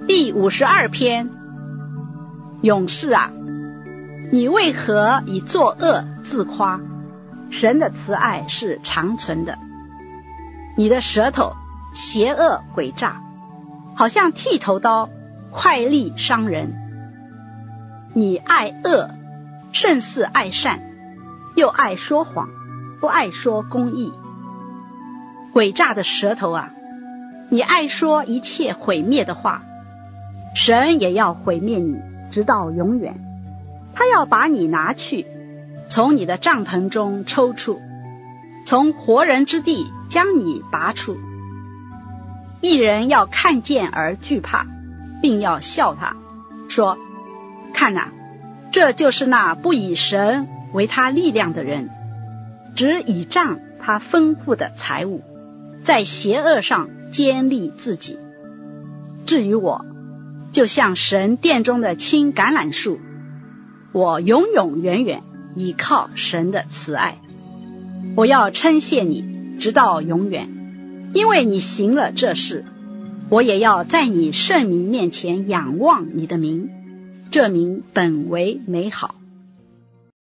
第52篇。勇士啊，你为何以作恶自夸？神的慈爱是长存的。你的舌头邪恶诡诈，好像剃头刀，快利伤人。你爱恶胜似爱善，又爱说谎，不爱说公义。诡诈的舌头啊，你爱说一切毁灭的话，神也要毁灭你，直到永远。他要把你拿去，从你的帐篷中抽出，从活人之地将你拔出。一人要看见而惧怕，并要笑他，说：看哪，这就是那不以神为他力量的人，只倚仗他丰富的财物，在邪恶上坚立自己。至于我，就像神殿中的青橄榄树，我永永远远倚靠神的慈爱。我要称谢你直到永远，因为你行了这事。我也要在你圣名面前仰望你的名，这名本为美好。